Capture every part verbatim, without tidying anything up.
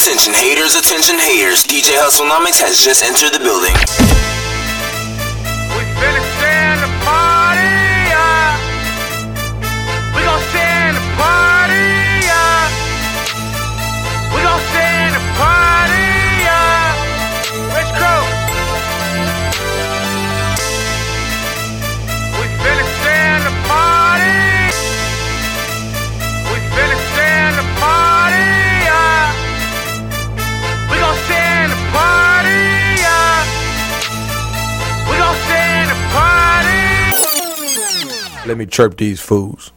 Attention haters, attention haters. D J Hustlenomics has just entered the building. We finna stand the party, yeah. We gon' stand the party, yeah. We gon' stand the party, yeah. Rich Crew. We finna stand the party. We finna stand the party, yeah. We gon' stand the party, yeah. We gon' stand the party. Let me chirp these fools.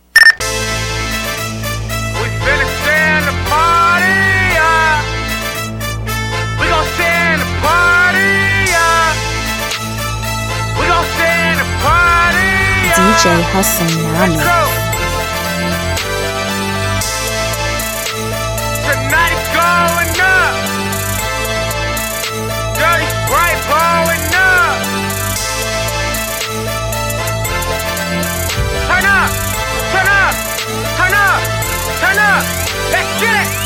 We finna stand the party, yeah. We gon' stand the party, yeah. We gon' stand the party, yeah. D J Hustlenomics. Tonight it's going up. Dirty Sprite blowing up. Turn up, turn up, turn up, turn up. Let's get it.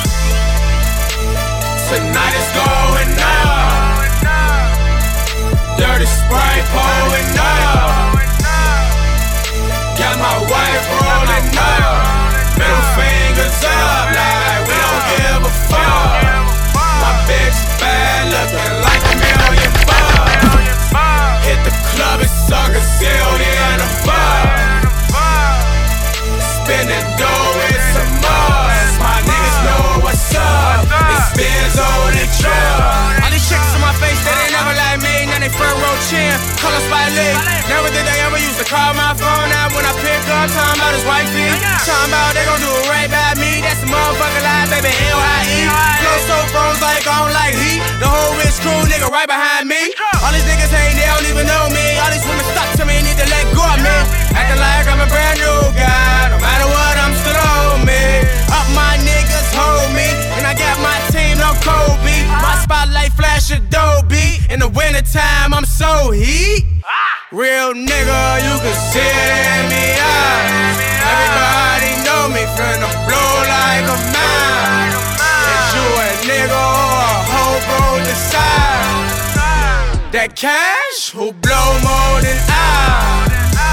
Tonight it's going up. Dirty Sprite blowing up. Got my wife rolling up. Middle fingers up like we don't give a fuck. My bitch bad looking like a million bucks. Hit the club and suck a zillion a buck. Spinning dough with some must. My niggas know what's up. It spins on the truck. All these chicks in my face, they ain't never like me. Now they front row chin, color spot league. Never did they ever used to call my phone. Now when I pick up, talking about his wifey. Talking about they gon' do it right by me. That's the motherfucking lie, baby, L I E. Close so froze like I don't like heat. The whole rich crew, nigga, right behind me. All these niggas hate, they don't even know me. All these women stuck to me, need to let go of me. Acting like I'm a brand new guy. No matter what, I'm still on me. Up my niggas hold me, and I got my team on Kobe. My spotlight flash Adobe. In the wintertime, I'm so heat. Real nigga, you can see it in me eyes. Everybody know me, finna blow like a mine. Is you a nigga or a hoe, bro, decide. That cash, who blow more than I.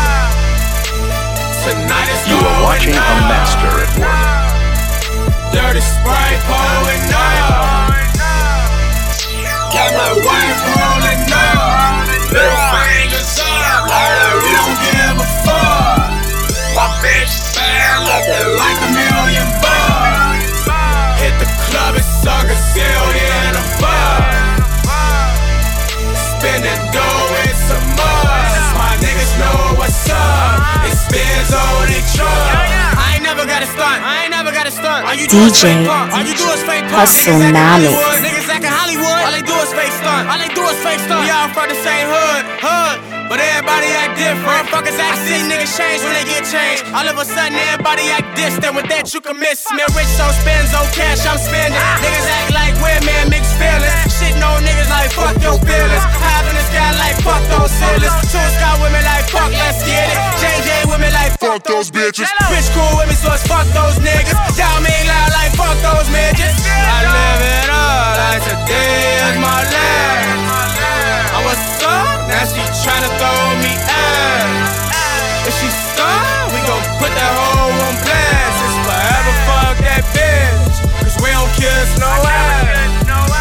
Tonight is You are watching a master at work. Dirty Sprite pouring up. Got my wife rolling up. Little fingers up like we don't give a fuck. My bitch bad looking like a million bucks. Hit the club and suck a zillion a buck. Spinning dough with some must. My niggas know what's up. It spins on the truck. I ain't never got a stunt. I ain't never got a stunt. All you do is fake pump. All you do is fake pump. Hustlenomics. Niggas acting Hollywood. All they do is fake stunt. All they do is fake stunt. We all from the same hood, hood. But everybody act different. Fuckers act I see niggas change when they get changed. All of a sudden everybody act distant. With that you can miss me. Rich so spends on cash I'm spending. Niggas act like women mixed feelings. Shitting on niggas like fuck your feelings. High in the sky like fuck those ceilings. Two sky women like fuck let's get it. J J women like fuck those bitches. Bitch cool with me so it's fuck those niggas. Y'all mean loud like fuck those midgets. I live it up like today is my last. I was up, now she tryna throw me ass. If she stuck, we gon' put that hoe on blast. It's forever fuck that bitch, cause we don't kiss no ass.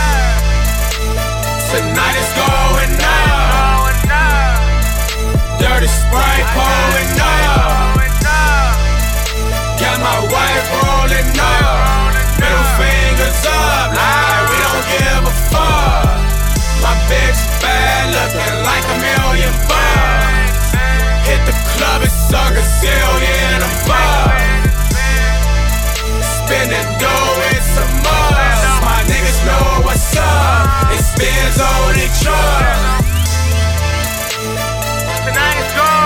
Tonight it's going up. Dirty Sprite pouring up. Got my wife rolling up. Middle fingers up like we don't give a fuck. My bitch bad looking like a million bucks. Hit the club and suck a zillion a buck. Spinning dough with some must. My niggas know what's up. It spins on the truck. Tonight is going